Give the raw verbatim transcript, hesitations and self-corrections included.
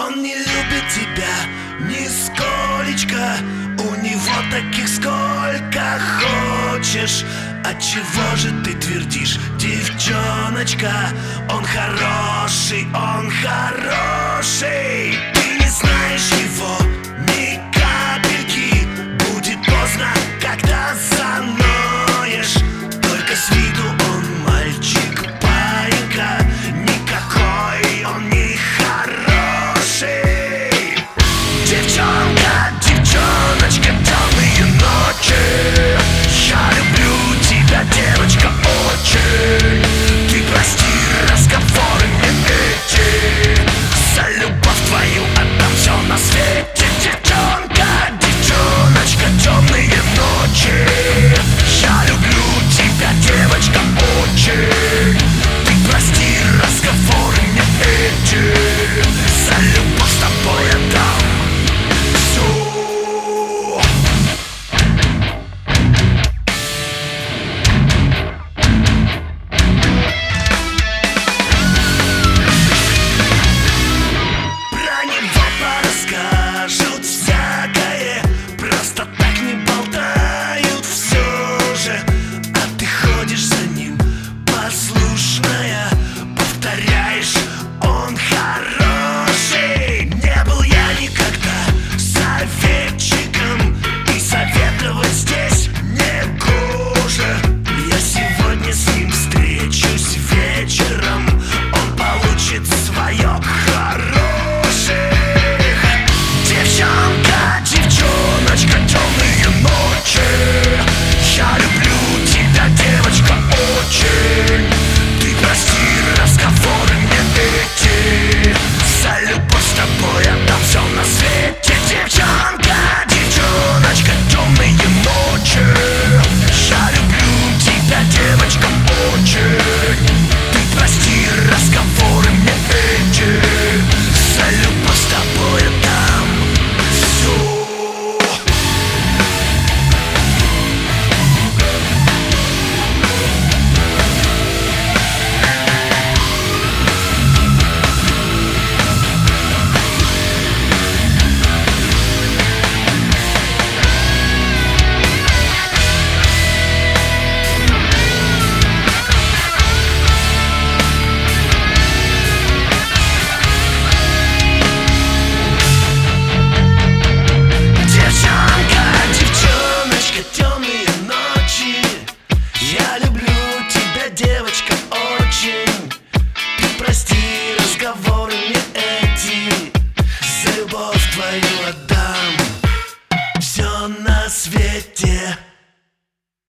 Он не любит тебя нисколечко, у него таких сколько хочешь. Отчего же ты твердишь, девчоночка? Он хороший, он хороший. Ты не знаешь его ни капельки. Будет поздно, когда заноешь. Только с виду он мальчик, паинька. Никакой он не хороший. Девчонка, девчоночка, темные ночи. Я люблю тебя, девочка, очень. Ты прости разговоры мне эти. За любовь твою отдам все на свете. Девчонка, девчоночка, темные ночи. Я люблю тебя, девочка, очень. Ты прости разговоры мне эти. За любовь с тобой отдам все. Про него порасскажут всякое, просто так не болтают все же. А ты ходишь за ним послушная, повторяешь, он хороший. Не был я никогда советчиком, и советовать здесь не гоже. Я сегодня с ним встречусь вечером, он получит свое хороших. Девчонка, девчоночка, темные ночи. Я люблю тебя, девочка, очень. Ты прости разговоры мне эти. За любовь с тобой отдам все на свете. Девчонка, девчоночка, темные ночи. Я люблю тебя, девочка, очень. Ты прости разговоры мне эти. За любовь с тобой отдам все. Девчонка, девчоночка, темные ночи. Я люблю тебя, девочка, очень. Ты прости разговоры мне эти. За любовь твою отдам все на свете.